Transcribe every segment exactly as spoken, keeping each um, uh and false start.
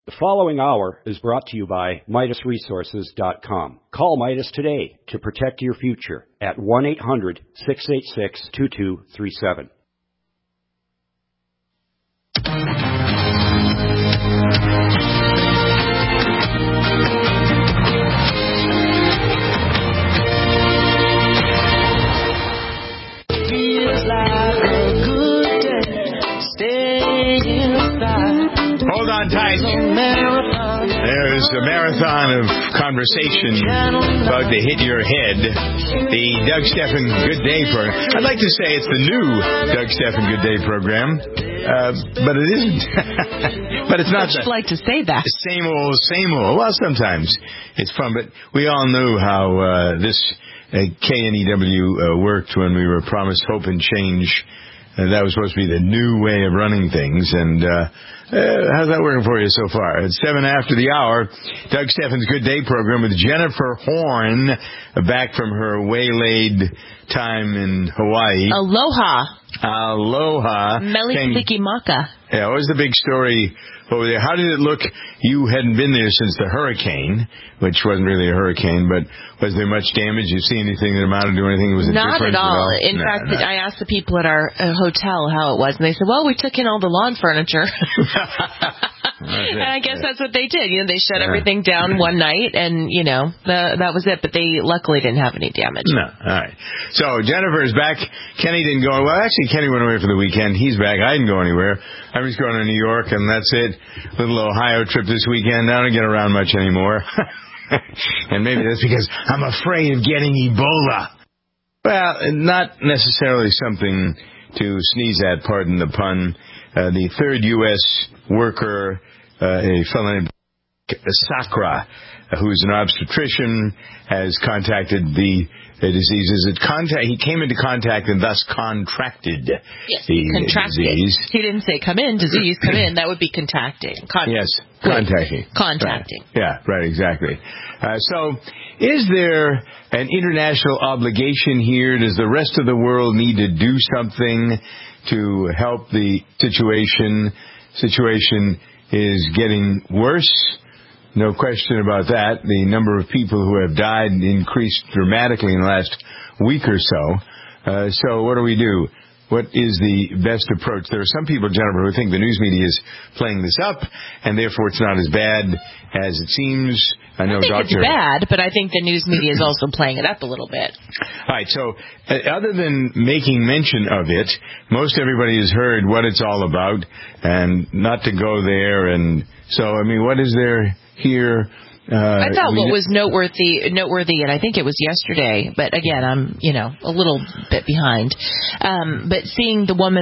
The following hour is brought to you by Midas Resources dot com. Call Midas today to protect your future at one eight hundred, six eight six, two two three seven. Feels like a good day. Stay inside. Hold on tight. There's a marathon of conversation about to hit your head. The Doug Stephan Good Day program. I'd like to say it's the new Doug Stephan Good Day program, uh, but it isn't. But it's not. I'd like to say that. Same old, same old. Well, sometimes it's fun, but we all knew how uh, this uh, K N E W uh, worked when we were promised hope and change. Uh, that was supposed to be the new way of running things, and uh, uh, how's that working for you so far? It's seven after the hour. Doug Stephan's Good Day program with Jennifer Horn, uh, back from her waylaid time in Hawaii. Aloha. Aloha. Melikilikimaka. Yeah, what was the big story over there? How did it look? You hadn't been there since the hurricane, which wasn't really a hurricane, but was there much damage? You see anything that amounted to anything? Was it Not different at all. at all? In no, fact, no. I asked the people at our uh, hotel how it was, and they said, well, we took in all the lawn furniture. And I guess that's what they did. You know, they shut yeah. everything down one night, and, you know, the, that was it. But they luckily didn't have any damage. No. All right. So Jennifer is back. Kenny didn't go. Well, actually, Kenny went away for the weekend. He's back. I didn't go anywhere. I was going to New York, and that's it. Little Ohio trip this weekend. I don't get around much anymore. And maybe that's because I'm afraid of getting Ebola. Well, not necessarily something to sneeze at, pardon the pun. Uh, the third U S worker, uh, a fellow named Sakra, uh, who's an obstetrician, has contacted the, the disease. Is it contact? He came into contact and thus contracted yes, the contracted. disease. He didn't say come in, disease, come in. That would be contacting. Con- yes, contacting. Wait, contacting. Right. Yeah, right, exactly. Uh, so, is there an international obligation here? Does the rest of the world need to do something to help the situation? Situation is getting worse. No question about that. The number of people who have died increased dramatically in the last week or so. Uh, so what do we do? What is the best approach? There are some people, Jennifer, who think the news media is playing this up, and therefore it's not as bad as it seems. I know, I think Doctor it's bad, but I think the news media is also playing it up a little bit. All right, so uh, other than making mention of it, most everybody has heard what it's all about, and not to go there. And so, I mean, what is there here? Uh, I thought we, what was noteworthy, noteworthy, and I think it was yesterday, but again, I'm, you know, a little bit behind. Um, but seeing the woman.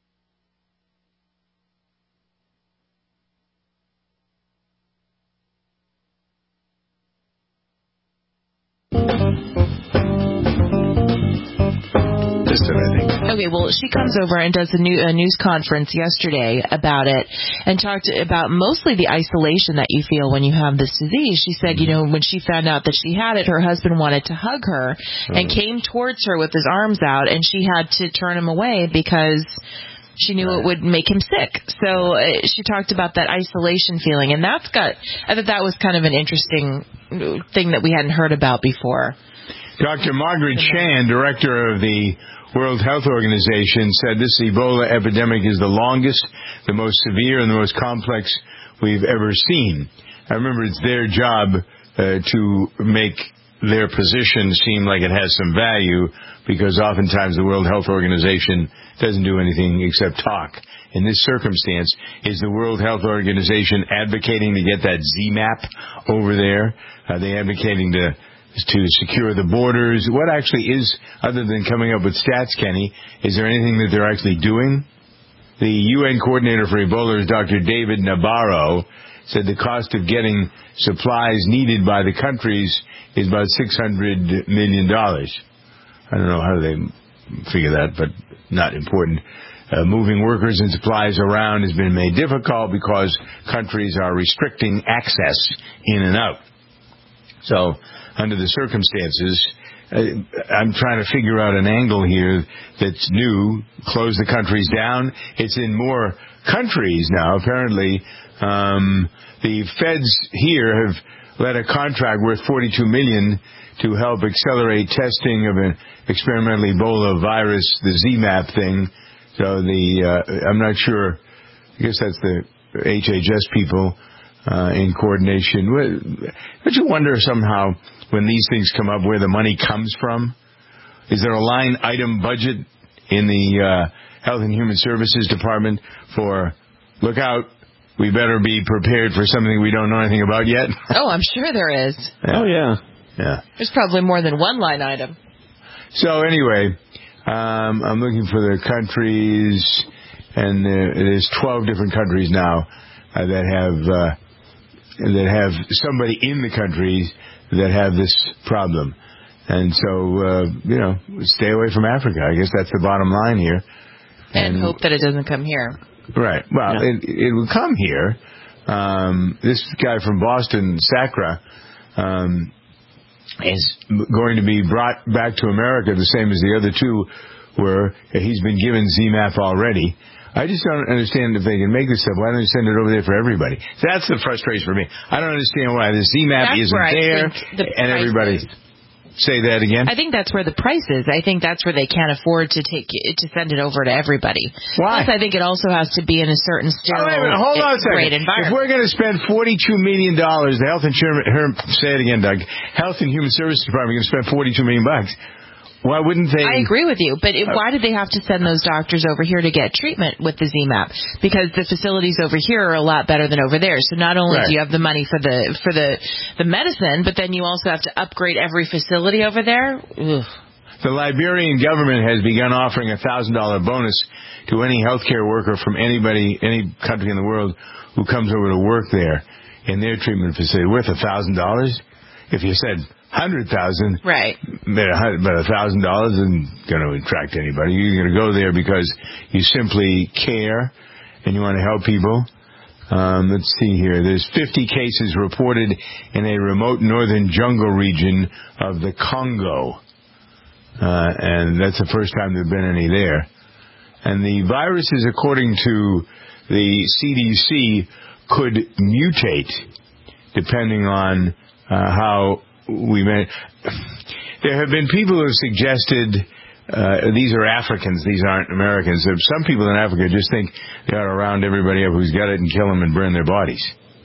Okay, well, she comes over and does a, new, a news conference yesterday about it and talked about mostly the isolation that you feel when you have this disease. She said, you know, when she found out that she had it, her husband wanted to hug her and came towards her with his arms out, and she had to turn him away because she knew it would make him sick. So uh, she talked about that isolation feeling, and that's got, I thought that was kind of an interesting thing that we hadn't heard about before. Doctor Margaret Chan, director of the World Health Organization, said this Ebola epidemic is the longest, the most severe, and the most complex we've ever seen. I remember it's their job uh, to make their position seem like it has some value, because oftentimes the World Health Organization doesn't do anything except talk. In this circumstance, is the World Health Organization advocating to get that Z MAP over there? Are they advocating to to secure the borders? What actually is, other than coming up with stats, Kenny, is there anything that they're actually doing? The U N coordinator for Ebola, Doctor David Nabarro, said the cost of getting supplies needed by the countries is about six hundred million dollars. I don't know how they figure that, but not important. Uh, moving workers and supplies around has been made difficult because countries are restricting access in and out. So, under the circumstances, uh, I'm trying to figure out an angle here that's new. Close the countries down. It's in more countries now, apparently, um, the feds here have let a contract worth forty-two million dollars to help accelerate testing of an experimental Ebola virus, the Z MAP thing. So the, uh, I'm not sure, I guess that's the H H S people uh, in coordination. Don't you wonder somehow when these things come up where the money comes from? Is there a line item budget in the uh, Health and Human Services Department for, look out, we better be prepared for something we don't know anything about yet? Oh, I'm sure there is. Yeah. Oh, yeah. Yeah. There's probably more than one line item. So anyway, um, I'm looking for the countries, and uh, there's twelve different countries now uh, that have uh, that have somebody in the countries that have this problem. And so, uh, you know, stay away from Africa. I guess that's the bottom line here. And, and hope that it doesn't come here. Right. Well, yeah. it, it will come here. Um, this guy from Boston, Sacra, um, is going to be brought back to America the same as the other two were. He's been given Z MAP already. I just don't understand if they can make this stuff. Why don't they send it over there for everybody? That's the frustration for me. I don't understand why the Z MAP That's isn't there the and everybody... Is. Say that again? I think that's where the price is. I think that's where they can't afford to take to send it over to everybody. Why? Plus, I think it also has to be in a certain sterile, oh, wait a minute. Hold on a second. environment. If we're going to spend forty-two million dollars, the Health Insurance, say it again, Doug, Health and Human Services Department is going to spend forty-two million bucks. Why wouldn't they? I agree with you, but it, why did they have to send those doctors over here to get treatment with the Z MAP? Because the facilities over here are a lot better than over there. So not only right. do you have the money for the for the the medicine, but then you also have to upgrade every facility over there. Ugh. The Liberian government has begun offering a thousand dollar bonus to any healthcare worker from anybody, any country in the world who comes over to work there in their treatment facility, worth a thousand dollars. If you said hundred thousand, right? But a thousand dollars isn't going to attract anybody. You're going to go there because you simply care and you want to help people. Um, let's see here. There's fifty cases reported in a remote northern jungle region of the Congo, uh, and that's the first time there've been any there. And the viruses, according to the C D C, could mutate depending on uh, how. We may, there have been people who have suggested uh, these are Africans, these aren't Americans. Some people in Africa just think they ought to round everybody up who's got it and kill them and burn their bodies.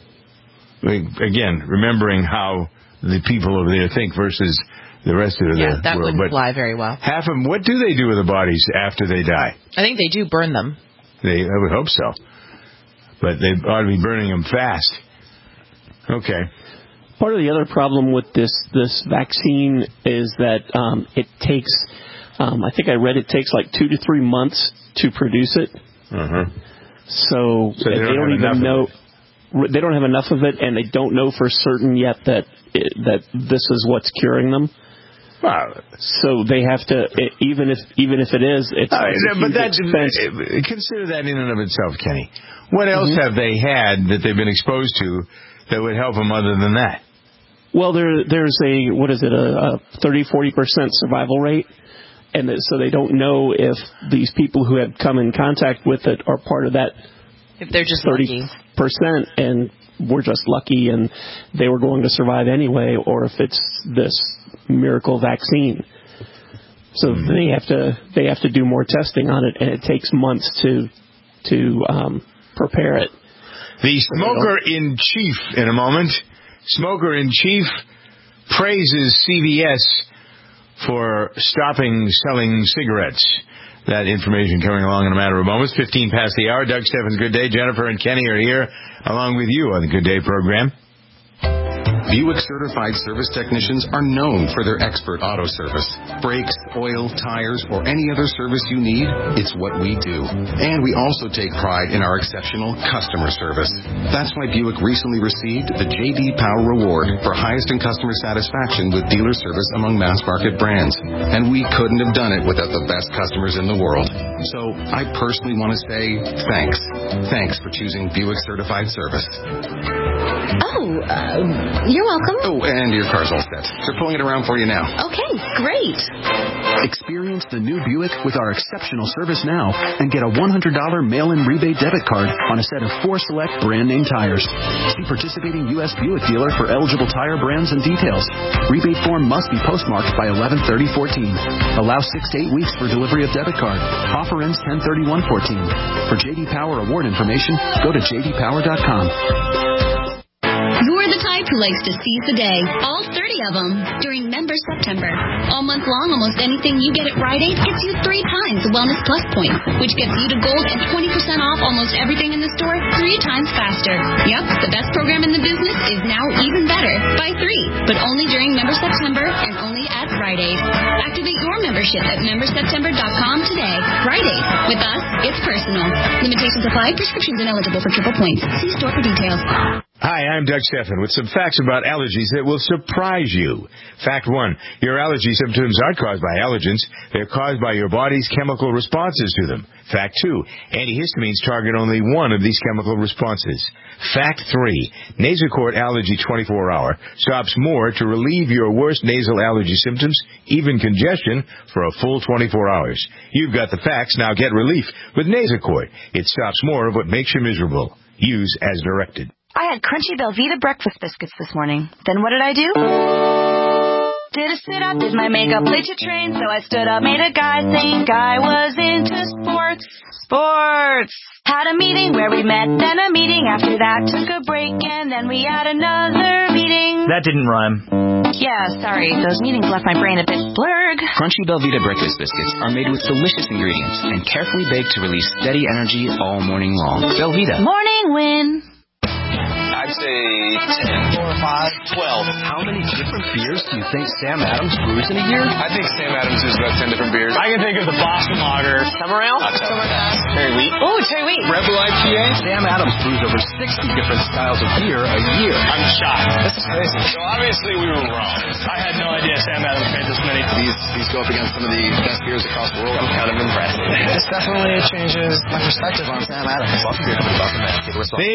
Again, remembering how the people over there think versus the rest of the yeah, that world. wouldn't But fly very well. Half of them, what do they do with the bodies after they die? I think they do burn them. They, I would hope so. But they ought to be burning them fast. Okay. Part of the other problem with this this vaccine is that um, it takes, um, I think I read it takes like two to three months to produce it. Uh-huh. So, so they, they don't, don't even know. They don't have enough of it, and they don't know for certain yet that it, that this is what's curing them. Wow. So they have to, it, even if even if it is, it's, uh, it's a but huge that, expense. Consider that in and of itself, Kenny. What else mm-hmm. have they had that they've been exposed to that would help them other than that? Well, there there's a, what is it, a, a thirty, forty percent survival rate. And so they don't know if these people who have come in contact with it are part of that. If they're just thirty percent lucky. And we're just lucky and they were going to survive anyway, or if it's this miracle vaccine. So mm-hmm. they have to they have to do more testing on it, and it takes months to to um, prepare it. The smoker in chief in a moment. Smoker in chief praises C V S for stopping selling cigarettes. That information coming along in a matter of moments. fifteen past the hour. Doug Steffens, Good Day. Jennifer and Kenny are here along with you on the Good Day program. Buick certified service technicians are known for their expert auto service. Brakes, oil, tires, or any other service you need, it's what we do. And we also take pride in our exceptional customer service. That's why Buick recently received the J D Power Award for highest in customer satisfaction with dealer service among mass market brands. And we couldn't have done it without the best customers in the world. So I personally want to say thanks. Thanks for choosing Buick certified service. Oh, Oh, uh, you're welcome. Oh, and your car's all set. They're pulling it around for you now. Okay, great. Experience the new Buick with our exceptional service now and get a one hundred dollars mail-in rebate debit card on a set of four select brand-name tires. See participating U S Buick dealer for eligible tire brands and details. Rebate form must be postmarked by eleven thirty fourteen. Allow six to eight weeks for delivery of debit card. Offer ends ten thirty-one fourteen. For J D Power award information, go to j d power dot com. You're the type who likes to seize the day, all thirty of them, during Member September. All month long, almost anything you get at Rite Aid gets you three times the Wellness Plus points, which gets you to gold and twenty percent off almost everything in the store three times faster. Yep, the best program in the business is now even better, by three, but only during Member September and only at Rite Aid. Activate your membership at member september dot com today. Rite Aid. With us, it's personal. Limitations apply. Prescriptions ineligible for triple points. See store for details. Hi, I'm Doug Stephan with some facts about allergies that will surprise you. Fact one, your allergy symptoms aren't caused by allergens. They're caused by your body's chemical responses to them. Fact two, antihistamines target only one of these chemical responses. Fact three, Nasacort Allergy twenty-four hour stops more to relieve your worst nasal allergy symptoms, even congestion, for a full twenty-four hours. You've got the facts, now get relief with Nasacort. It stops more of what makes you miserable. Use as directed. I had crunchy Belvita breakfast biscuits this morning. Then what did I do? Did a sit-up, did my makeup, played to train, so I stood up, made a guy think I was into sports. Sports! Had a meeting where we met, then a meeting after that, took a break, and then we had another meeting. That didn't rhyme. Yeah, sorry, those meetings left my brain a bit blurred. Crunchy Belvita breakfast biscuits are made with delicious ingredients and carefully baked to release steady energy all morning long. Belvita. Morning win. I'd say ten, four, five, twelve. How many different beers do you think Sam Adams brews in a year? I think Sam Adams brews about ten different beers. I can think of the Boston Lager. Summer Ale? Summer Ale. Cherry Wheat? Oh, Cherry Wheat. Rebel I P A? Sam Adams brews over sixty different styles of beer a year. I'm shocked. This is crazy. So obviously we were wrong. I had no idea Sam Adams made this many. These, these go up against some of the best beers across the world. I'm kind of impressed. This definitely changes my perspective on Sam Adams. Boston Beer Company, Boston Mass.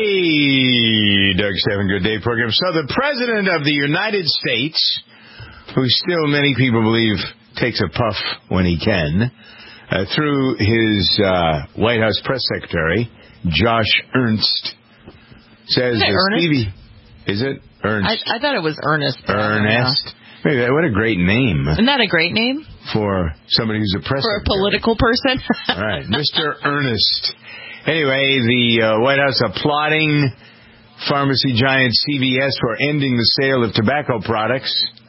Hey, Doug Stephan, Good Day program. So the President of the United States, who still many people believe takes a puff when he can, uh, through his uh, White House press secretary, Josh Ernst, says Is it that Ernest? Stevie... Is it Ernst? I, I thought it was Ernest. Ernest. Maybe, what a great name. Isn't that a great name? For somebody who's a press For a secretary. political person? All right, Mister Ernest. Anyway, the uh, White House applauding pharmacy giant C V S for ending the sale of tobacco products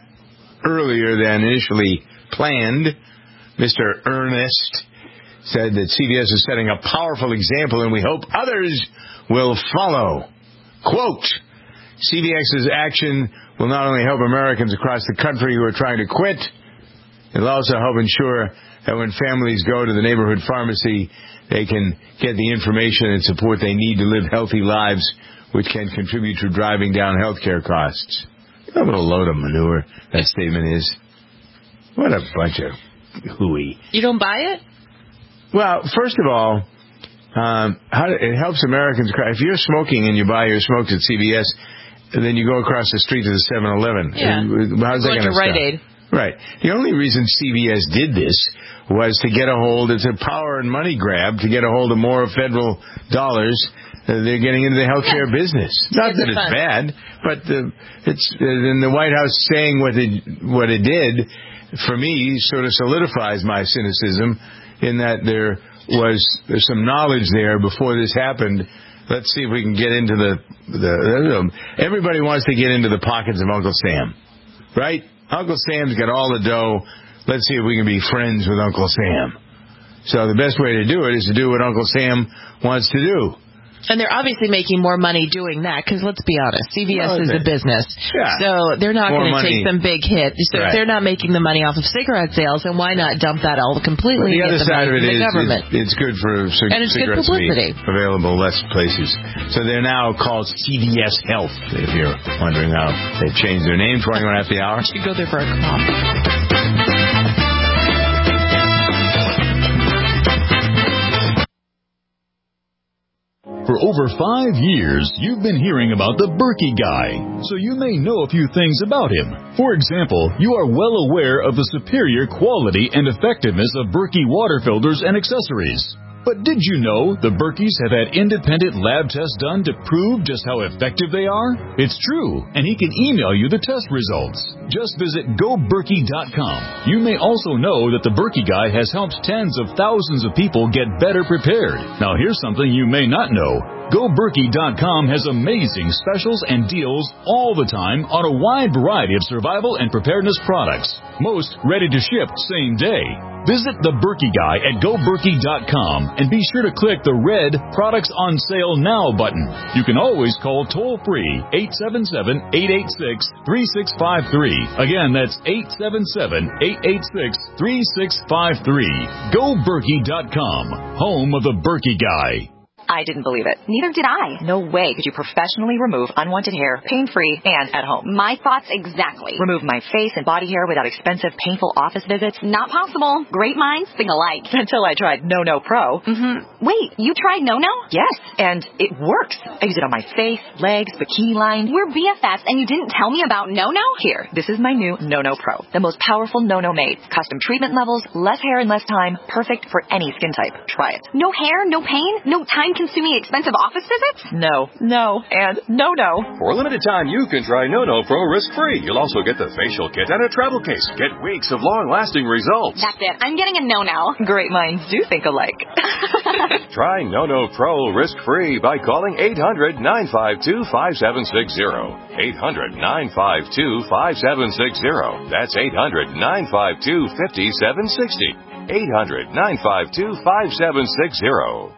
earlier than initially planned. Mister Ernest said that C V S is setting a powerful example, and we hope others will follow. Quote, C V X's action will not only help Americans across the country who are trying to quit, it'll also help ensure that when families go to the neighborhood pharmacy, they can get the information and support they need to live healthy lives, which can contribute to driving down healthcare costs. You know what a load of manure that statement is? What a bunch of hooey. You don't buy it? Well, first of all, um, how do, it helps Americans. If you're smoking and you buy your smokes at C V S, and then you go across the street to the seven eleven, yeah. how's that going to stop? Rite Aid. Right. The only reason C V S did this was to get a hold, it's a power and money grab, to get a hold of more federal dollars. Uh, they're getting into the healthcare yeah. business. Not that it's fun. bad, but the, it's uh, in the White House saying what it what it did, for me, sort of solidifies my cynicism in that there was there's some knowledge there before this happened. Let's see if we can get into the the. Everybody wants to get into the pockets of Uncle Sam, right? Uncle Sam's got all the dough. Let's see if we can be friends with Uncle Sam. So the best way to do it is to do what Uncle Sam wants to do. And they're obviously making more money doing that, because let's be honest, C V S oh, is a business. Yeah. So they're not going to take some big hit. So right. if they're not making the money off of cigarette sales, then why not dump that all completely well, the other and get the side money of it from the is, government? It's, it's good for c- and it's cigarettes good publicity. to be available less places. So they're now called C V S Health, if you're wondering how they've changed their name, twenty-one after the hour. You should go there for a comp. For over five years, you've been hearing about the Berkey Guy, so you may know a few things about him. For example, you are well aware of the superior quality and effectiveness of Berkey water filters and accessories. But did you know the Berkeys have had independent lab tests done to prove just how effective they are? It's true, and he can email you the test results. Just visit go berkey dot com. You may also know that the Berkey Guy has helped tens of thousands of people get better prepared. Now here's something you may not know. go berkey dot com has amazing specials and deals all the time on a wide variety of survival and preparedness products. Most ready to ship same day. Visit the Berkey Guy at go berkey dot com and be sure to click the red Products on Sale Now button. You can always call toll-free eight seven seven, eight eight six, three six five three. Again, that's eight seven seven, eight eight six, three six five three. go berkey dot com, home of the Berkey Guy. I didn't believe it. Neither did I. No way could you professionally remove unwanted hair, pain-free, and at home. My thoughts exactly. Remove my face and body hair without expensive, painful office visits? Not possible. Great minds think alike. Until I tried No No Pro. Mm-hmm. Wait, you tried No No? Yes, and it works. I use it on my face, legs, bikini line. We're B F Fs, and you didn't tell me about No No? Here, this is my new No No Pro. The most powerful No No made. Custom treatment levels, less hair in less time. Perfect for any skin type. Try it. No hair, no pain, no time-consuming expensive office visits? No, no, and no, no. For a limited time, you can try No No Pro risk-free. You'll also get the facial kit and a travel case. Get weeks of long-lasting results. That's it. I'm getting a No No. Great minds do think alike. Try No No Pro risk-free by calling eight hundred, nine five two, five seven six zero. eight hundred, nine five two, five seven six zero. That's eight hundred, nine five two, five seven six zero. eight hundred, nine five two, five seven six zero.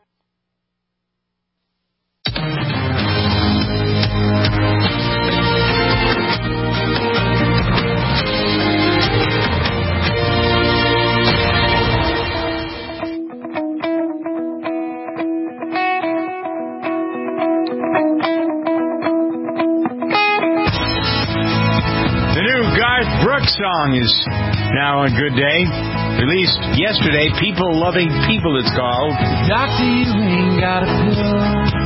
Song is now on Good Day. Released yesterday. People Loving People, it's called. Doctor, you ain't got a pill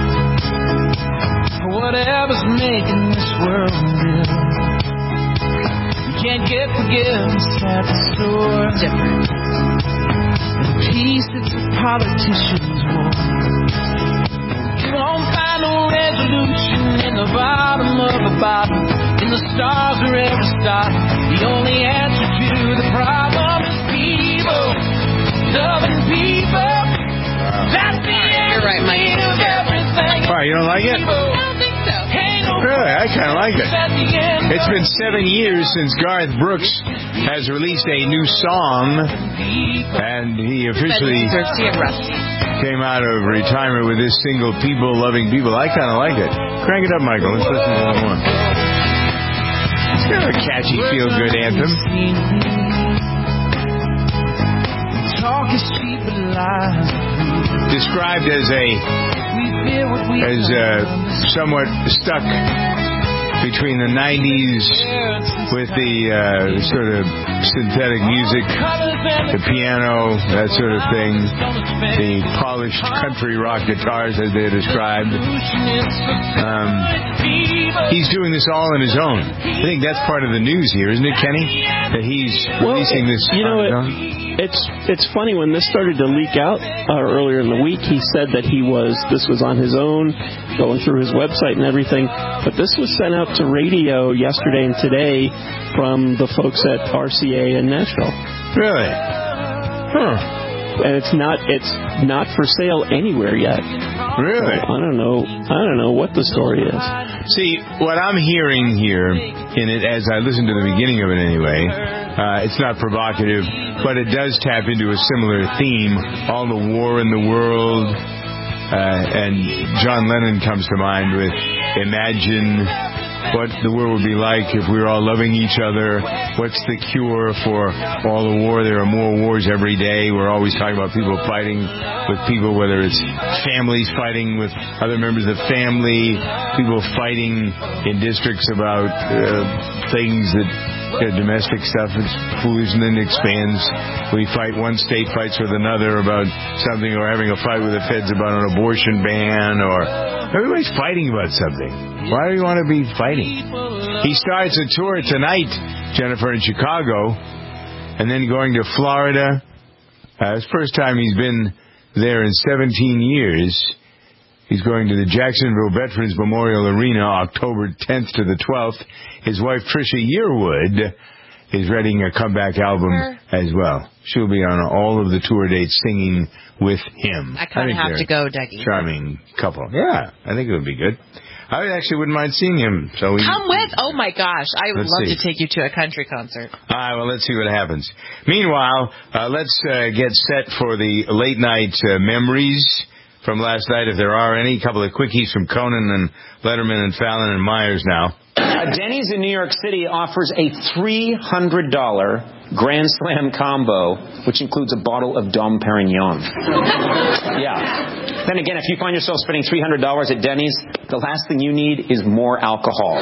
for whatever's making this world real. You can't get forgiveness at the store. Different. And peace, it's a politician's war. You won't find no resolution in the bottom of a bottle. In the stars or every star. The only answer to the problem is people. Loving people. That's the answer. You're right, Mike. To everything. Why, you don't like it? I don't think so. Really? I kind of like it. It's been seven years since Garth Brooks has released a new song, and he officially came out of retirement with this single, People Loving People. I kind of like it. Crank it up, Michael. Let's listen to that one. It's kind of a catchy, feel-good anthem. Described as a as a somewhat stuck between the nineties with the uh, sort of synthetic music, the piano, that sort of thing, the polished country rock guitars as they're described. Um, he's doing this all on his own. I think that's part of the news here, isn't it, Kenny? That he's well, releasing this you know, on his it, own? It's it's funny when this started to leak out uh, earlier in the week. He said that he was this was on his own, going through his website and everything. But this was sent out to radio yesterday and today from the folks at R C A in Nashville. Really? Huh. And it's not it's not for sale anywhere yet. Really? So I don't know. I don't know what the story is. See, what I'm hearing here in it, as I listen to the beginning of it anyway, uh, it's not provocative, but it does tap into a similar theme. All the war in the world, uh, and John Lennon comes to mind with "Imagine what the world would be like if we were all loving each other. What's the cure for all the war? There are more wars every day. We're always talking about people fighting with people, whether it's families fighting with other members of the family, people fighting in districts about uh, things that Yeah, domestic stuff. It's foolish and then expands. We fight, one state fights with another about something, or having a fight with the feds about an abortion ban, or everybody's fighting about something. Why do you want to be fighting? He starts a tour tonight, Jennifer, in Chicago, and then going to Florida. Uh, it's the first time he's been there in seventeen years. He's going to the Jacksonville Veterans Memorial Arena October tenth to the twelfth. His wife, Trisha Yearwood, is writing a comeback album as well. She'll be on all of the tour dates singing with him. I kind of have to go, Dougie. Charming couple. Yeah, I think it would be good. I actually wouldn't mind seeing him. So we, Come with. Oh, my gosh. I would love see. to take you to a country concert. All right, well, let's see what happens. Meanwhile, uh, let's uh, get set for the late night uh, memories from last night, if there are any. A couple of quickies from Conan and Letterman and Fallon and Myers now. Uh, Denny's in New York City offers a three hundred dollars Grand Slam combo, which includes a bottle of Dom Perignon. Yeah. Then again, if you find yourself spending three hundred dollars at Denny's, the last thing you need is more alcohol.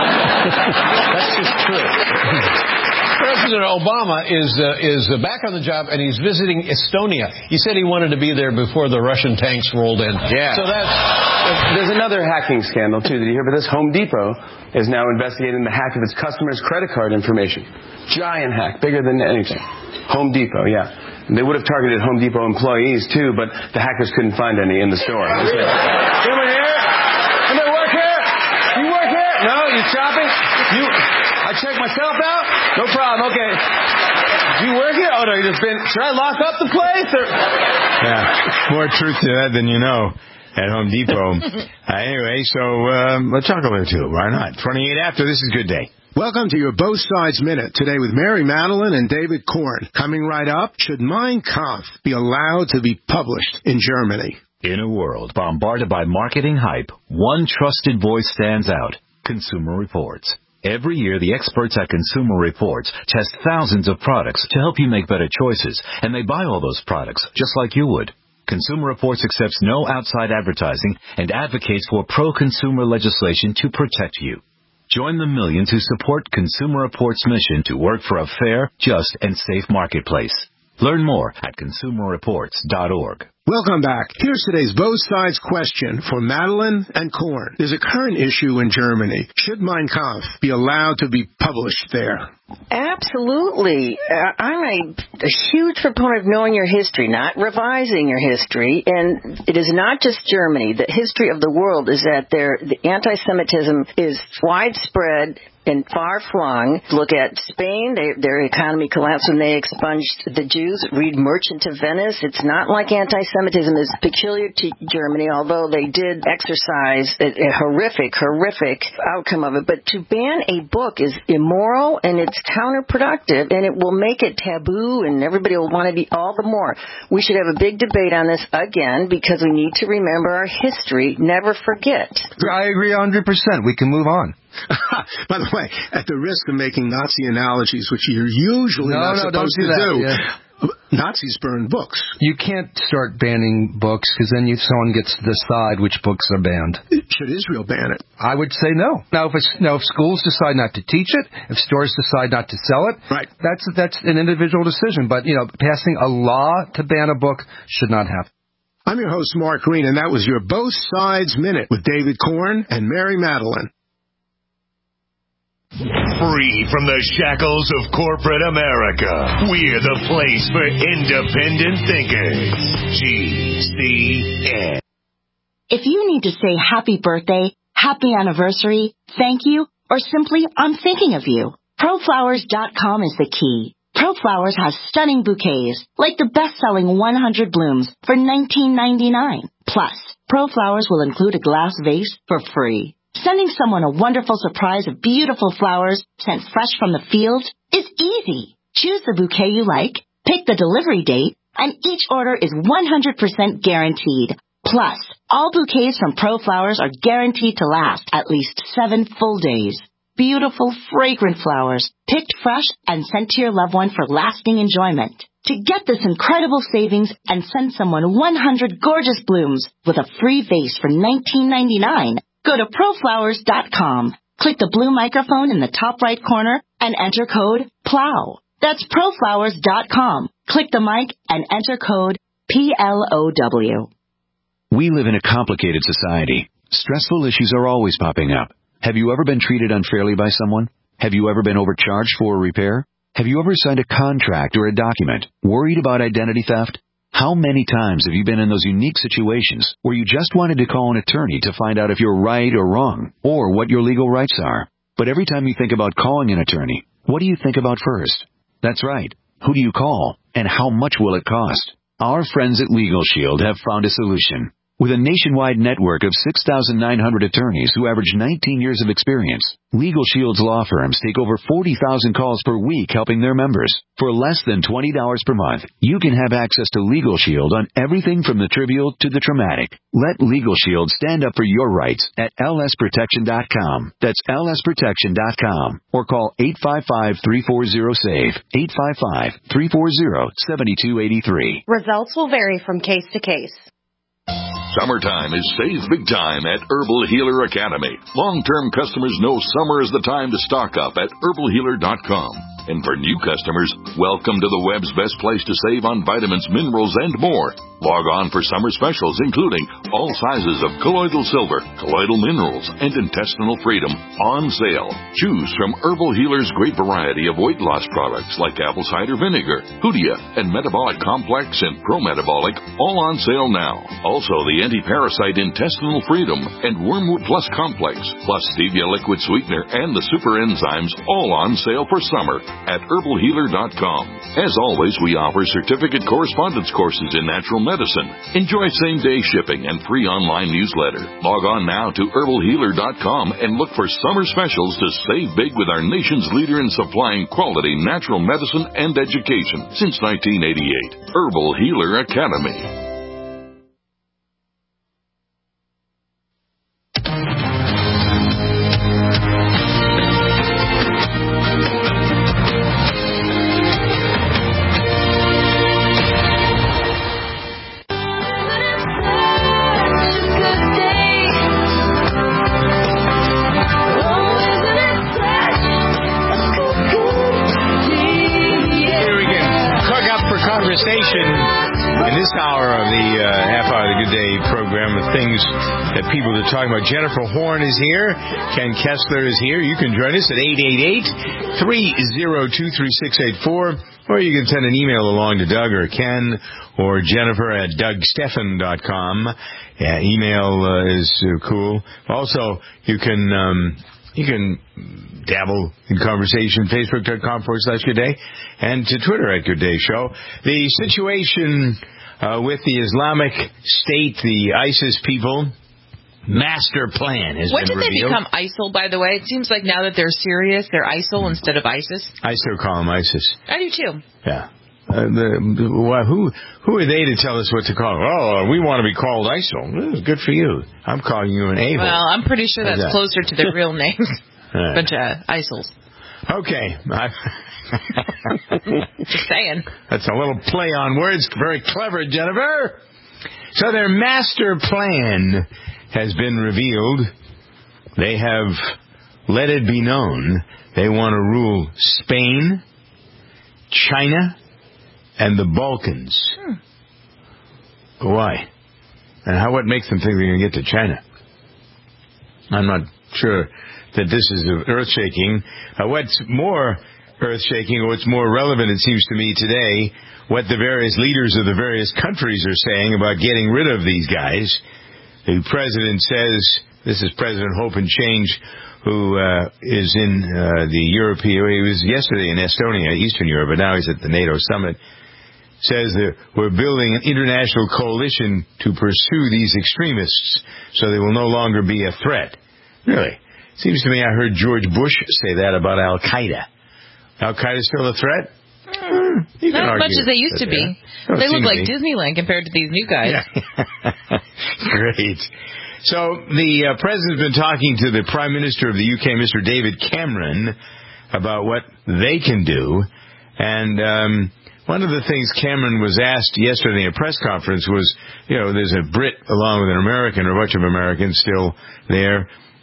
That's just true. President Obama is uh, is uh, back on the job, and he's visiting Estonia. He said he wanted to be there before the Russian tanks rolled in. Yeah. So that's... There's another hacking scandal, too. Did you hear about this? Home Depot is now investigating the hack of its customers' credit card information. Giant hack, bigger than anything. Home Depot, yeah. And they would have targeted Home Depot employees, too, but the hackers couldn't find any in the store. Anyone here? Anybody work here? You work here? No? You shopping? You... I checked myself out? No problem, okay. Do you work here? Oh, no, you just been... Should I lock up the place? Or... Yeah, more truth to that than you know at Home Depot. uh, anyway, so um, let's talk a little too. Why not? twenty-eight after, this is Good Day. Welcome to your Both Sides Minute, today with Mary Madeline and David Korn. Coming right up, should Mein Kampf be allowed to be published in Germany? In a world bombarded by marketing hype, one trusted voice stands out: Consumer Reports. Every year, the experts at Consumer Reports test thousands of products to help you make better choices, and they buy all those products just like you would. Consumer Reports accepts no outside advertising and advocates for pro-consumer legislation to protect you. Join the millions who support Consumer Reports' mission to work for a fair, just, and safe marketplace. Learn more at consumer reports dot org. Welcome back. Here's today's Both Sides question for Madeline and Korn. There's a current issue in Germany. Should Mein Kampf be allowed to be published there? Absolutely. Uh, I'm a, a huge proponent of knowing your history, not revising your history. And it is not just Germany. The history of the world is that there, the anti-Semitism is widespread and far-flung. Look at Spain. They, their economy collapsed when they expunged the Jews. Read Merchant of Venice. It's not like anti-Semitism is peculiar to Germany, although they did exercise a, a horrific, horrific outcome of it. But to ban a book is immoral, and it's counterproductive, and it will make it taboo, and everybody will want to be all the more. We should have a big debate on this again, because we need to remember our history. Never forget. I agree one hundred percent. We can move on. By the way, at the risk of making Nazi analogies, which you're usually no, not no, supposed don't do to that. do, Yeah. Nazis burned books. You can't start banning books, because then you, someone gets to decide which books are banned. Should Israel ban it? I would say no. Now, if it's, now, if schools decide not to teach it, if stores decide not to sell it, right. that's that's an individual decision. But, you know, passing a law to ban a book should not happen. I'm your host, Mark Green, and that was your Both Sides Minute with David Korn and Mary Madeline. Free from the shackles of corporate America, we're the place for independent thinkers. G C N. If you need to say happy birthday, happy anniversary, thank you, or simply I'm thinking of you, pro flowers dot com is the key. ProFlowers has stunning bouquets, like the best-selling one hundred blooms for nineteen ninety-nine. Plus, ProFlowers will include a glass vase for free. Sending someone a wonderful surprise of beautiful flowers sent fresh from the field is easy. Choose the bouquet you like, pick the delivery date, and each order is one hundred percent guaranteed. Plus, all bouquets from ProFlowers are guaranteed to last at least seven full days. Beautiful, fragrant flowers, picked fresh and sent to your loved one for lasting enjoyment. To get this incredible savings and send someone one hundred gorgeous blooms with a free vase for nineteen ninety-nine, go to pro flowers dot com. Click the blue microphone in the top right corner and enter code PLOW. That's proflowers dot com. Click the mic and enter code P L O W. We live in a complicated society. Stressful issues are always popping up. Have you ever been treated unfairly by someone? Have you ever been overcharged for a repair? Have you ever signed a contract or a document worried about identity theft? How many times have you been in those unique situations where you just wanted to call an attorney to find out if you're right or wrong, or what your legal rights are? But every time you think about calling an attorney, what do you think about first? That's right. Who do you call, and how much will it cost? Our friends at Legal Shield have found a solution. With a nationwide network of six thousand nine hundred attorneys who average nineteen years of experience, Legal Shield's law firms take over forty thousand calls per week helping their members. For less than twenty dollars per month, you can have access to Legal Shield on everything from the trivial to the traumatic. Let Legal Shield stand up for your rights at L S protection dot com. That's L S protection dot com. Or call eight five five, three four zero, SAVE, eight five five, three four zero, seven two eight three. Results will vary from case to case. Summertime is save big time at Herbal Healer Academy. Long-term customers know summer is the time to stock up at herbal healer dot com. And for new customers, welcome to the web's best place to save on vitamins, minerals, and more. Log on for summer specials, including all sizes of colloidal silver, colloidal minerals, and intestinal freedom on sale. Choose from Herbal Healer's great variety of weight loss products like apple cider vinegar, Hoodia, and Metabolic Complex and Pro-Metabolic, all on sale now. Also, the anti-parasite intestinal freedom and Wormwood Plus Complex, plus stevia liquid sweetener and the super enzymes, all on sale for summer at herbal healer dot com. As always, we offer certificate correspondence courses in natural medicine. Enjoy same-day shipping and free online newsletter. Log on now to herbal healer dot com and look for summer specials to save big with our nation's leader in supplying quality natural medicine and education since nineteen eighty-eight. Herbal Healer Academy. In this hour of the uh, half hour of the Good Day program of things that people are talking about. Jennifer Horn is here. Ken Kessler is here. You can join us at eight eight eight, three oh two, three six eight four, or you can send an email along to Doug or Ken or Jennifer at doug stephan dot com. Yeah, email uh, is uh, cool. Also, you can... Um, You can dabble in conversation, facebook dot com forward slash Good Day, and to Twitter at Good Day Show. The situation uh, with the Islamic State, the ISIS people, master plan has when been revealed. When did they become ISIL, by the way? It seems like now that they're serious, they're ISIL instead of ISIS. I still call them ISIS. I do too. Yeah. Uh, the, well, who who are they to tell us what to call? Oh, we want to be called ISIL. Good for you. I'm calling you an A-hole. Well, I'm pretty sure that's that? closer to their real names. Right. Bunch of ISILs. Okay. Just saying. That's a little play on words. Very clever, Jennifer. So their master plan has been revealed. They have let it be known they want to rule Spain, China, and the Balkans. Hmm. Why? And how? What makes them think they're going to get to China? I'm not sure that this is earth-shaking. Uh, what's more earth-shaking, or what's more relevant, it seems to me today, what the various leaders of the various countries are saying about getting rid of these guys. The president says, this is President Hope and Change, who uh, is in uh, the European, he was yesterday in Estonia, Eastern Europe, but now he's at the NATO summit, says that we're building an international coalition to pursue these extremists so they will no longer be a threat. Really? Seems to me I heard George Bush say that about Al-Qaeda. Al-Qaeda's still a threat? Mm, you Not as much as they used to be. They look like be. Disneyland compared to these new guys. Yeah. Great. So the uh, president's been talking to the Prime Minister of the U K, Mister David Cameron, about what they can do. And um, one of the things Cameron was asked yesterday in a press conference was, you know, there's a Brit along with an American, or a bunch of Americans still there,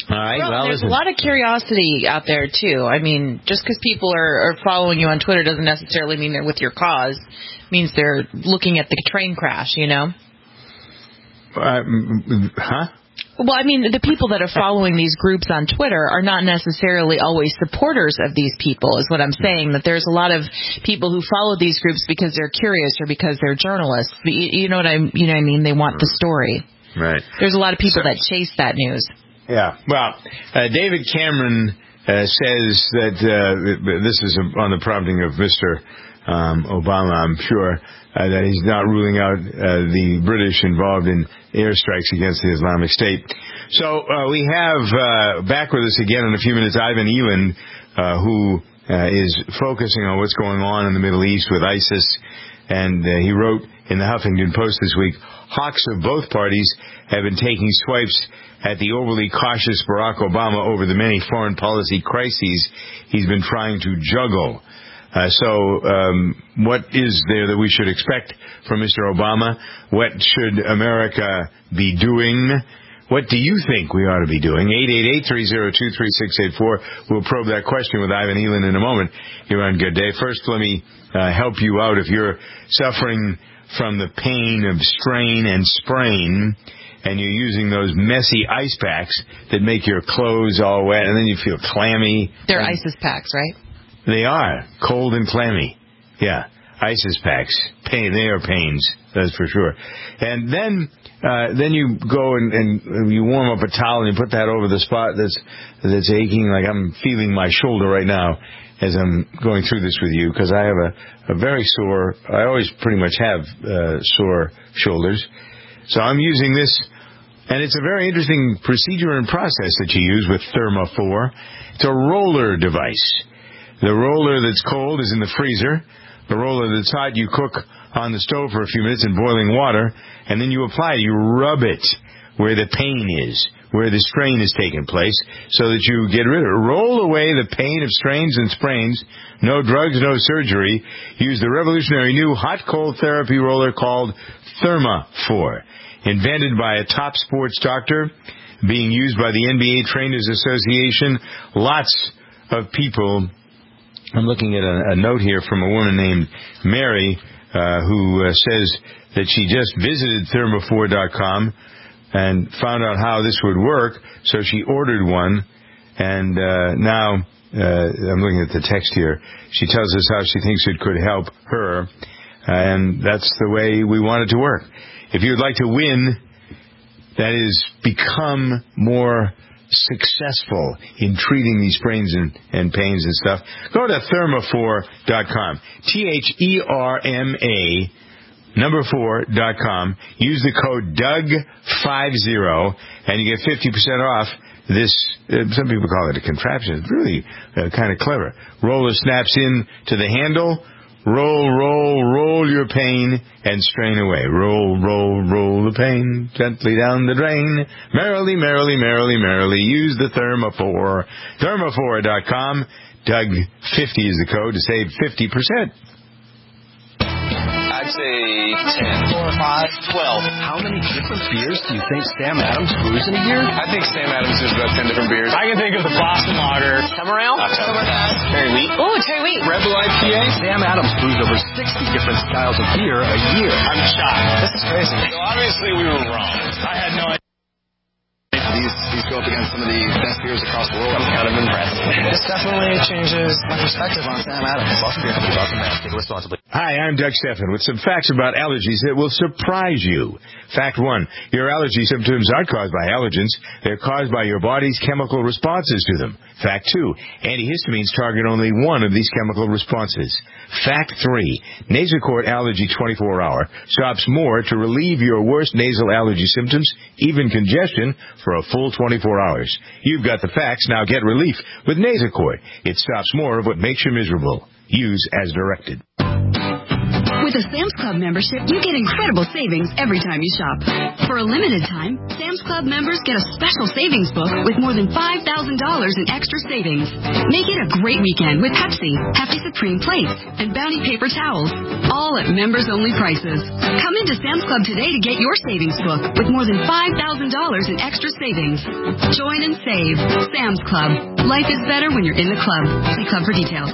All right. Well, Well, there's listen. a lot of curiosity out there too. I mean, just because people are, are following you on Twitter doesn't necessarily mean they're with your cause. It means they're looking at the train crash. You know. Uh, huh? Well, I mean, the people that are following these groups on Twitter are not necessarily always supporters of these people, is what I'm saying. That there's a lot of people who follow these groups because they're curious or because they're journalists. You, you know what I, you know what I mean? They want the story. Right. There's a lot of people So- that chase that news. Yeah. Well, uh, David Cameron uh, says that uh, this is on the prompting of Mister Um, Obama, I'm sure, uh, that he's not ruling out uh, the British involved in airstrikes against the Islamic State. So uh, we have uh, back with us again in a few minutes Ivan Eland, uh, who uh, is focusing on what's going on in the Middle East with ISIS. And uh, he wrote in the Huffington Post this week, hawks of both parties have been taking swipes at the overly cautious Barack Obama over the many foreign policy crises he's been trying to juggle. Uh, so um, what is there that we should expect from Mister Obama? What should America be doing? What do you think we ought to be doing? eight eight eight, three oh two, three six eight four. We'll probe that question with Ivan Eland in a moment here on Good Day. First, let me uh, help you out if you're suffering from the pain of strain and sprain, and you're using those messy ice packs that make your clothes all wet, and then you feel clammy. They're and ISIS packs, right? They are cold and clammy. Yeah, ISIS packs. Pain. They are pains. That's for sure. And then, uh, then you go and, and you warm up a towel and you put that over the spot that's that's aching. Like I'm feeling my shoulder right now as I'm going through this with you because I have a, a very sore. I always pretty much have uh, sore shoulders. So I'm using this, and it's a very interesting procedure and process that you use with Thermofor. It's a roller device. The roller that's cold is in the freezer. The roller that's hot, you cook on the stove for a few minutes in boiling water, and then you apply it. You rub it where the pain is, where the strain is taking place, so that you get rid of it. Roll away the pain of strains and sprains. No drugs, no surgery. Use the revolutionary new hot-cold therapy roller called Thermofor, invented by a top sports doctor, being used by the N B A Trainers Association. Lots of people. I'm looking at a, a note here from a woman named Mary, uh, who uh, says that she just visited thermofor dot com and found out how this would work, so she ordered one, and uh, now, uh, I'm looking at the text here, she tells us how she thinks it could help her, and that's the way we want it to work. If you'd like to win, that is, become more successful in treating these sprains and, and pains and stuff, go to thermofor dot com. T H E R M A number four dot com. Use the code Doug fifty and you get fifty percent off this. Uh, some people call it a contraption. It's really uh, kind of clever. Roller snaps in to the handle. Roll, roll, roll your pain and strain away. Roll, roll, roll the pain gently down the drain. Merrily, merrily, merrily, merrily. Use the Thermofor. thermofor dot com. Doug fifty is the code to save fifty percent. I'd say ten. Four, five, twelve. How many different beers do you think Sam Adams brews in a year? I think Sam Adams has about ten different beers. I can think of the Boston Lager. Tamarail? Oktoberfest. Cherry Wheat. Ooh, Cherry Wheat. Rebel I P A. Sam Adams brews over sixty different styles of beer a year. I'm shocked. This is crazy. So obviously we were wrong. I had no idea. These, these go up against some of the best beers across the world. I'm kind of impressed. This definitely changes my perspective on Sam Adams. Boston Beer Company, Boston Mass. Take it responsibly. Hi, I'm Doug Stephan with some facts about allergies that will surprise you. Fact one, your allergy symptoms aren't caused by allergens. They're caused by your body's chemical responses to them. Fact two, antihistamines target only one of these chemical responses. Fact three, Nasacort Allergy twenty-four hour stops more to relieve your worst nasal allergy symptoms, even congestion, for a full twenty-four hours. You've got the facts, now get relief with Nasacort. It stops more of what makes you miserable. Use as directed. With a Sam's Club membership, you get incredible savings every time you shop. For a limited time, Sam's Club members get a special savings book with more than five thousand dollars in extra savings. Make it a great weekend with Pepsi, Hefty Supreme plates, and Bounty paper towels, all at members-only prices. Come into Sam's Club today to get your savings book with more than five thousand dollars in extra savings. Join and save. Sam's Club. Life is better when you're in the club. See club for details.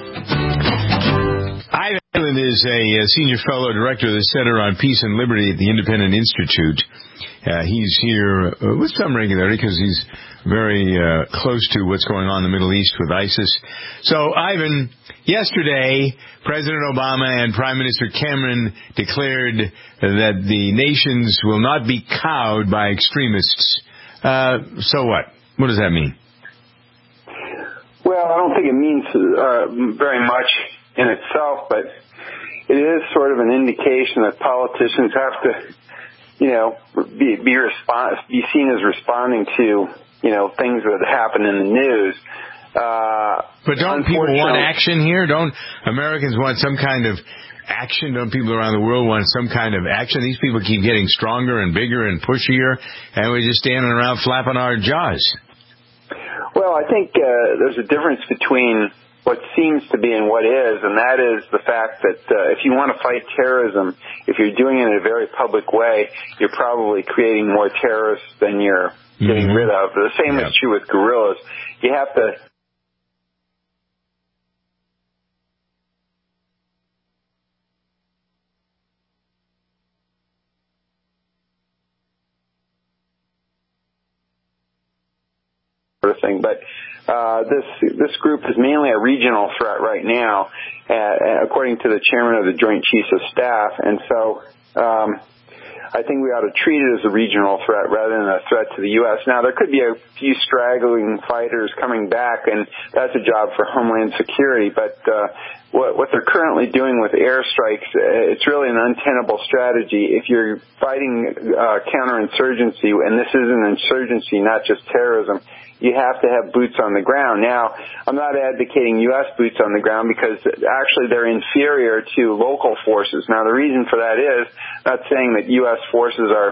Ivan is a senior fellow director of the Center on Peace and Liberty at the Independent Institute. Uh, he's here uh, with some regularity because he's very uh, close to what's going on in the Middle East with ISIS. So, Ivan, yesterday, President Obama and Prime Minister Cameron declared that the nations will not be cowed by extremists. Uh, so what? What does that mean? Well, I don't think it means uh, very much in itself, but it is sort of an indication that politicians have to, you know, be be, respons- be seen as responding to, you know, things that happen in the news. Uh, but don't people want action here? Don't Americans want some kind of action? Don't people around the world want some kind of action? These people keep getting stronger and bigger and pushier, and we're just standing around flapping our jaws. Well, I think uh, there's a difference between what seems to be and what is, and that is the fact that uh, if you want to fight terrorism, if you're doing it in a very public way, you're probably creating more terrorists than you're getting mm-hmm. rid of. The same yeah. is true with guerrillas. You have to thing, but uh, this this group is mainly a regional threat right now, uh, according to the chairman of the Joint Chiefs of Staff, and so um, I think we ought to treat it as a regional threat rather than a threat to the U S. Now, there could be a few straggling fighters coming back, and that's a job for Homeland Security, but uh, what, what they're currently doing with airstrikes, uh, it's really an untenable strategy. If you're fighting uh, counterinsurgency, and this is an insurgency, not just terrorism, you have to have boots on the ground. Now, I'm not advocating U S boots on the ground because actually they're inferior to local forces. Now, the reason for that is not saying that U S forces are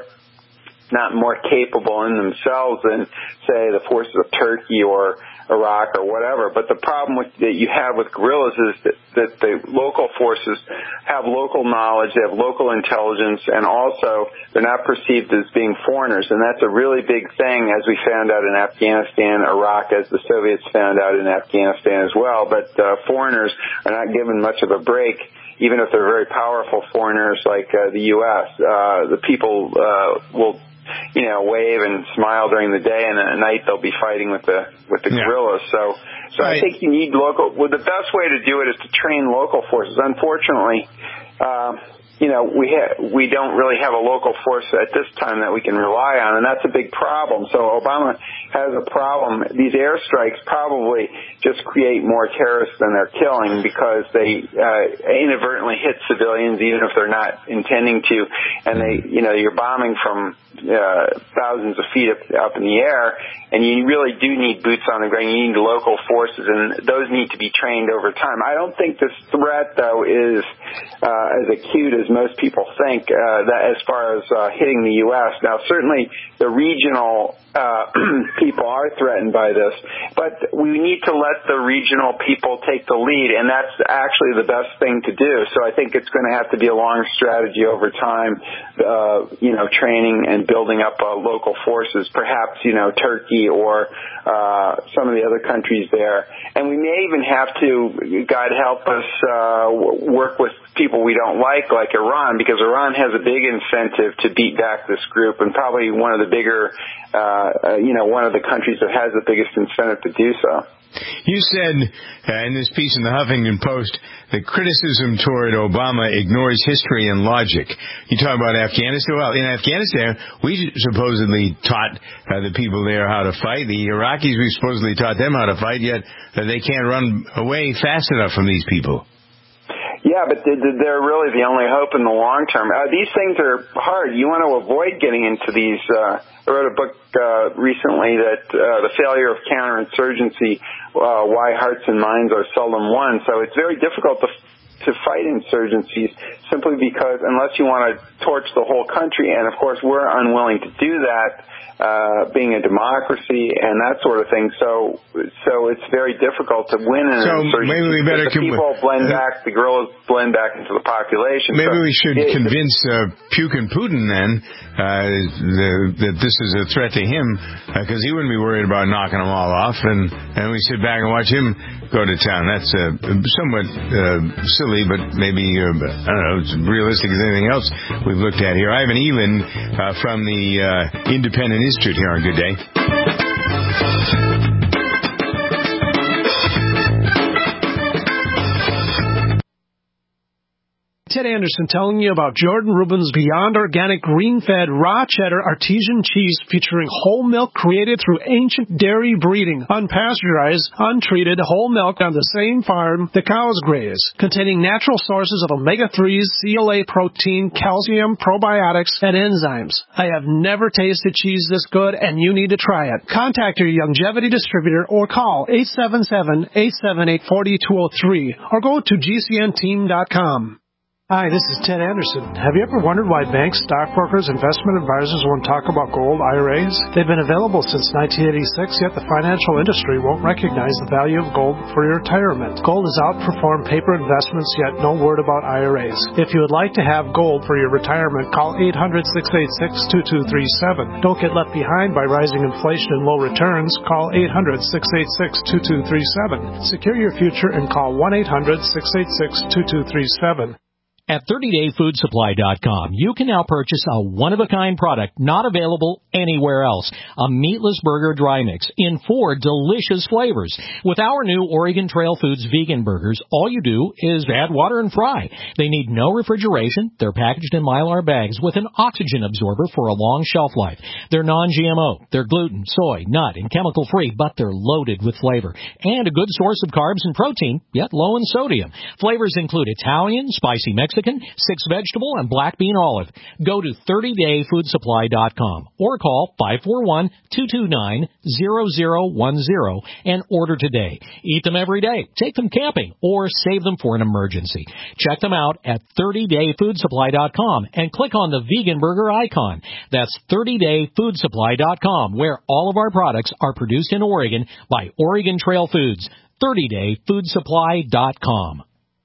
not more capable in themselves than, say, the forces of Turkey or Iraq or whatever. But the problem with, that you have with guerrillas is that, that the local forces have local knowledge, they have local intelligence, and also they're not perceived as being foreigners. And that's a really big thing, as we found out in Afghanistan, Iraq, as the Soviets found out in Afghanistan as well. But uh, foreigners are not given much of a break, even if they're very powerful foreigners like uh, the U S. Uh, the people uh, will you know, wave and smile during the day, and at night they'll be fighting with the with the yeah. guerrillas. So, so right. I think you need local. Well, the best way to do it is to train local forces. Unfortunately, um, you know, we ha- we don't really have a local force at this time that we can rely on, and that's a big problem. So Obama has a problem. These airstrikes probably just create more terrorists than they're killing because they uh, inadvertently hit civilians, even if they're not intending to, and they, you know, you're bombing from uh, thousands of feet up, up in the air, and you really do need boots on the ground. You need local forces, and those need to be trained over time. I don't think this threat, though, is uh, as acute as most people think, uh, that as far as uh, hitting the U S. Now, certainly the regional uh, people are threatened by this, but we need to let the regional people take the lead, and that's actually the best thing to do. So I think it's going to have to be a long strategy over time, uh, you know, training and building up uh, local forces, perhaps, you know, Turkey or uh, some of the other countries there. And we may even have to, God help us, uh, work with people we don't like, like Iran, because Iran has a big incentive to beat back this group, and probably one of the bigger, uh, uh, you know, one of the countries that has the biggest incentive to do so. You said uh, in this piece in the Huffington Post that criticism toward Obama ignores history and logic. You talk about Afghanistan. Well, in Afghanistan, we supposedly taught uh, the people there how to fight. The Iraqis, we supposedly taught them how to fight, yet uh, they can't run away fast enough from these people. Yeah, but they're really the only hope in the long term. Uh, these things are hard. You want to avoid getting into these. Uh, I wrote a book uh, recently that uh, the failure of counterinsurgency, uh, why hearts and minds are seldom won. So it's very difficult to to fight insurgencies simply because unless you want to torch the whole country, and of course we're unwilling to do that, uh, being a democracy and that sort of thing. So, so it's very difficult to win an so insurgency. Maybe we better the people com- blend back, the guerrillas blend back into the population. Maybe so we should it, convince uh, Putin Putin then uh, the, that this is a threat to him, because uh, he wouldn't be worried about knocking them all off, and, and we sit back and watch him go to town. That's uh, somewhat uh, silly, but maybe, uh, I don't know, as realistic as anything else we've looked at here. Ivan Eland uh, from the uh, Independent Institute here on Good Day. Ted Anderson telling you about Jordan Rubin's Beyond Organic Green-Fed Raw Cheddar Artesian Cheese featuring whole milk created through ancient dairy breeding, unpasteurized, untreated whole milk on the same farm the cows graze, containing natural sources of omega threes, C L A protein, calcium, probiotics, and enzymes. I have never tasted cheese this good, and you need to try it. Contact your Youngevity distributor or call eight seven seven, eight seven eight, four two zero three or go to G C N team dot com. Hi, this is Ted Anderson. Have you ever wondered why banks, stockbrokers, investment advisors won't talk about gold I R As? They've been available since nineteen eighty-six, yet the financial industry won't recognize the value of gold for your retirement. Gold has outperformed paper investments, yet no word about I R As. If you would like to have gold for your retirement, call eight hundred, six eight six, two two three seven. Don't get left behind by rising inflation and low returns. Call eight hundred, six eight six, two two three seven. Secure your future and call one eight hundred, six eight six, two two three seven. At thirty day food supply dot com, you can now purchase a one-of-a-kind product not available anywhere else. A meatless burger dry mix in four delicious flavors. With our new Oregon Trail Foods vegan burgers, all you do is add water and fry. They need no refrigeration. They're packaged in Mylar bags with an oxygen absorber for a long shelf life. They're non G M O. They're gluten, soy, nut, and chemical-free, but they're loaded with flavor. And a good source of carbs and protein, yet low in sodium. Flavors include Italian, spicy Mexican, Mexican, six vegetable, and black bean olive. Go to thirty day food supply dot com or call five four one, two two nine, zero zero one zero and order today. Eat them every day, take them camping, or save them for an emergency. Check them out at thirty day food supply dot com and click on the vegan burger icon. That's thirty day food supply dot com, where all of our products are produced in Oregon by Oregon Trail Foods. thirty day food supply dot com.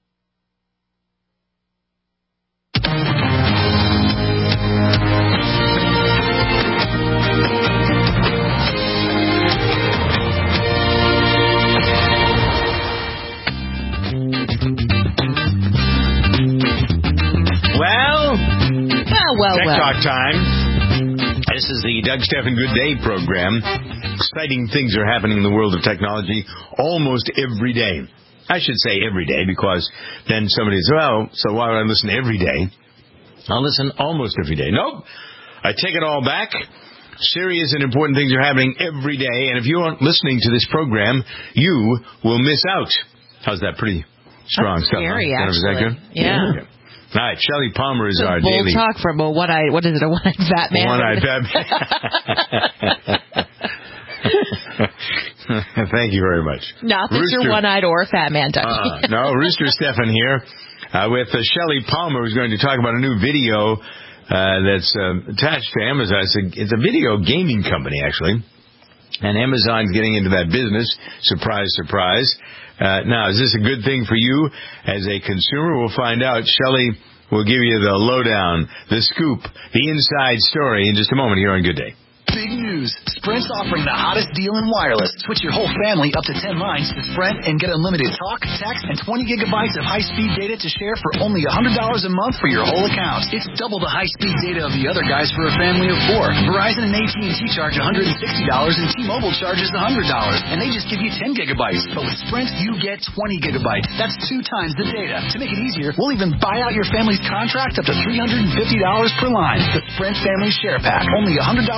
Well, well, well, Tech well. Talk time. This is the Doug Stephan Good Day program. Exciting things are happening in the world of technology almost every day. I should say every day, because then somebody says, well, so why would I listen every day? I'll listen almost every day. Nope. I take it all back. Serious and important things are happening every day, and if you aren't listening to this program, you will miss out. How's that? Pretty strong That's stuff. Scary, huh? Is that actually. good? Yeah. Okay. All right, Shelley Palmer is so our bold daily... talk from a one-eyed, what is it, a one-eyed fat man? One-eyed fat man. Thank you very much. Not that Rooster. you're one-eyed or a fat man, Doug. Uh, no, Rooster Stephan here uh, with uh, Shelley Palmer, who's going to talk about a new video uh, that's uh, attached to Amazon. It's a, it's a video gaming company, actually. And Amazon's getting into that business. Surprise, surprise. Uh, now, is this a good thing for you as a consumer? We'll find out. Shelley will give you the lowdown, the scoop, the inside story in just a moment here on Good Day. Big news. Sprint's offering the hottest deal in wireless. Switch your whole family up to ten lines to Sprint and get unlimited talk, text, and twenty gigabytes of high-speed data to share for only one hundred dollars a month for your whole account. It's double the high-speed data of the other guys for a family of four. Verizon and A T and T charge one hundred sixty dollars and T-Mobile charges one hundred dollars. And they just give you ten gigabytes. But with Sprint, you get twenty gigabytes. That's two times the data. To make it easier, we'll even buy out your family's contract up to three hundred fifty dollars per line. The Sprint Family Share Pack. Only one hundred dollars a month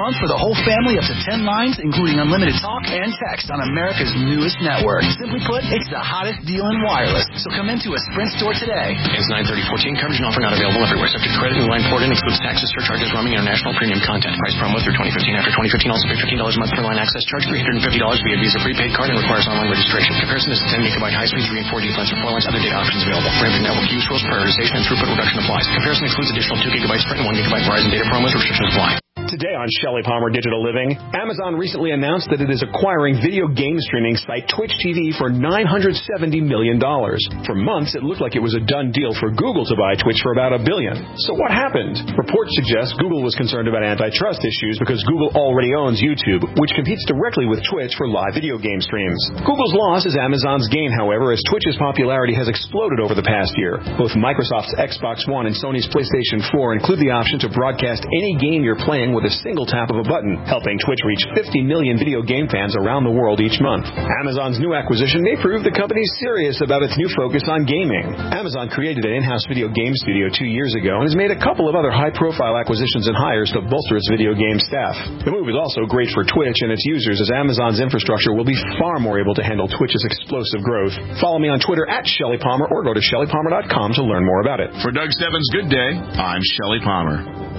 month for the whole family up to ten lines, including unlimited talk and text on America's newest network. Simply put, it's the hottest deal in wireless. So come into a Sprint store today. It's nine thirty fourteen. Coverage and offer not available everywhere. Subject to credit and line port in. Includes taxes, surcharges, roaming, international premium content. Price promo through twenty fifteen. After twenty fifteen, also pay fifteen dollars a month per line access charge, three hundred fifty dollars via Visa prepaid card, and requires online registration. Comparison is ten gigabyte high-speed three and four G plans for four lines. Other data options available. Prohibited network use rules, prioritization, and throughput reduction applies. Comparison includes additional two gigabyte Sprint and one gigabyte Verizon data promos. Restrictions apply. Today on Shelley Palmer Digital Living, Amazon recently announced that it is acquiring video game streaming site Twitch T V for nine hundred seventy million dollars. For months, it looked like it was a done deal for Google to buy Twitch for about a billion. So what happened? Reports suggest Google was concerned about antitrust issues because Google already owns YouTube, which competes directly with Twitch for live video game streams. Google's loss is Amazon's gain, however, as Twitch's popularity has exploded over the past year. Both Microsoft's Xbox One and Sony's PlayStation four include the option to broadcast any game you're playing with a single tap of a button, helping Twitch reach fifty million video game fans around the world each month. Amazon's new acquisition may prove the company's serious about its new focus on gaming. Amazon created an in-house video game studio two years ago and has made a couple of other high-profile acquisitions and hires to bolster its video game staff. The move is also great for Twitch and its users, as Amazon's infrastructure will be far more able to handle Twitch's explosive growth. Follow me on Twitter at Shelley Palmer or go to Shelley Palmer dot com to learn more about it. For Doug Stebbins' Good Day, I'm Shelley Palmer.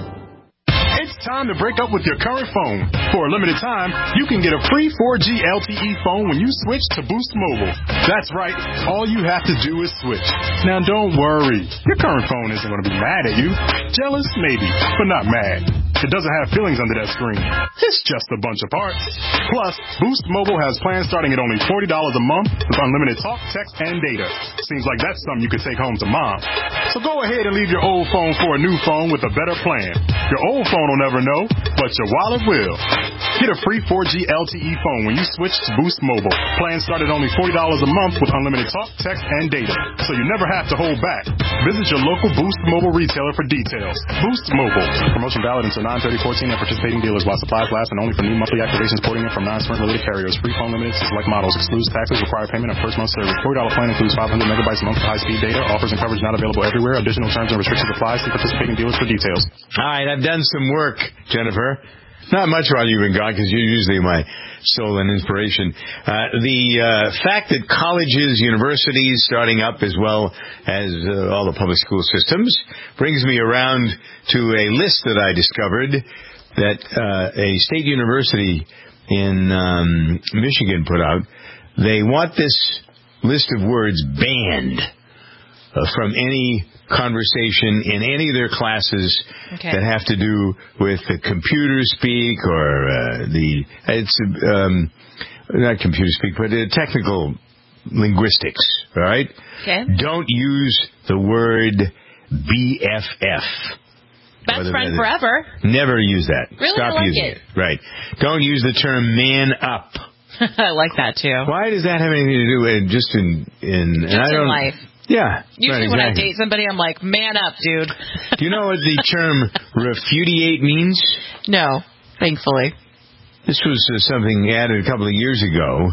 It's time to break up with your current phone. For a limited time, you can get a free four G L T E phone when you switch to Boost Mobile. That's right. All you have to do is switch. Now, don't worry. Your current phone isn't going to be mad at you. Jealous? Maybe, but not mad. It doesn't have feelings under that screen. It's just a bunch of parts. Plus, Boost Mobile has plans starting at only forty dollars a month with unlimited talk, text, and data. Seems like that's something you could take home to mom. So go ahead and leave your old phone for a new phone with a better plan. Your old phone will never know, but your wallet will. Get a free four G L T E phone when you switch to Boost Mobile. Plans start at only forty dollars a month with unlimited talk, text, and data. So you never have to hold back. Visit your local Boost Mobile retailer for details. Boost Mobile. Promotion valid until nine thirty fourteen at participating dealers while supplies last and only for new monthly activations porting in from non-Sprint related carriers. Free phone limited to select models. Excludes taxes. Require payment of first month service. forty dollars plan includes five hundred megabytes a month for high-speed data. Offers and coverage not available everywhere. Additional terms and restrictions apply. See participating dealers for details. All right, I've done some work, Jennifer. Not much while you've been gone, because you're usually my soul and inspiration. Uh, the uh, fact that colleges, universities starting up as well as uh, all the public school systems brings me around to a list that I discovered that uh, a state university in um, Michigan put out. They want this list of words banned uh, from any conversation in any of their classes okay. that have to do with the computer speak or uh, the it's um, not computer speak, but uh, technical linguistics. All right. Okay. Don't use the word B F F. Best friend forever. Never use that. Really? Stop I like using it. it. Right. Don't use the term man up. I like that too. Why does that have anything to do with just in in? Just and I don't, in life. Yeah. Usually right, when exactly. I date somebody, I'm like, man up, dude. Do you know what the term refudiate means? No, thankfully. This was uh, something added a couple of years ago.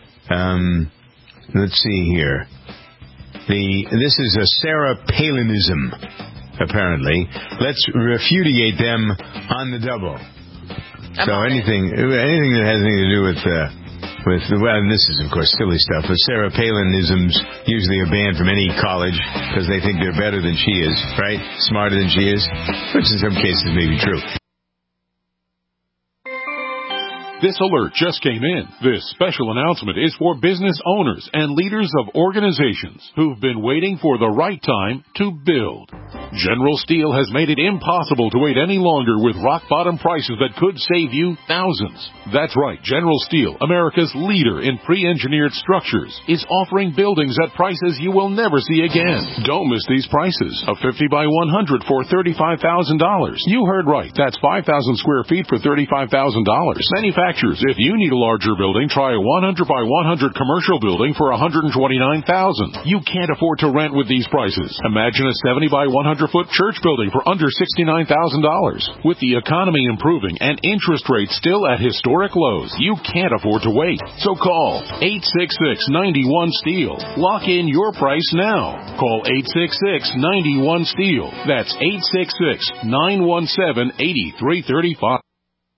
Um, let's see here. The This is a Sarah Palinism, apparently. Let's refudiate them on the double. I'm so anything, anything that has anything to do with... Uh, With well, and this is of course silly stuff. But Sarah Palinisms usually are banned from any college because they think they're better than she is, right? Smarter than she is, which in some cases may be true. This alert just came in. This special announcement is for business owners and leaders of organizations who've been waiting for the right time to build. General Steel has made it impossible to wait any longer with rock-bottom prices that could save you thousands. That's right, General Steel, America's leader in pre-engineered structures, is offering buildings at prices you will never see again. Don't miss these prices. A fifty by one hundred for thirty-five thousand dollars. You heard right. That's five thousand square feet for thirty-five thousand dollars. Manufacturers, if you need a larger building, try a one hundred by one hundred commercial building for one hundred twenty-nine thousand dollars. You can't afford to rent with these prices. Imagine a seventy by one hundred foot church building for under sixty-nine thousand dollars. With the economy improving and interest rates still at historic lows, you can't afford to wait. So call eight six six, nine one, STEEL. Lock in your price now. Call eight six six, nine one, STEEL. That's eight six six, nine one seven, eight three three five.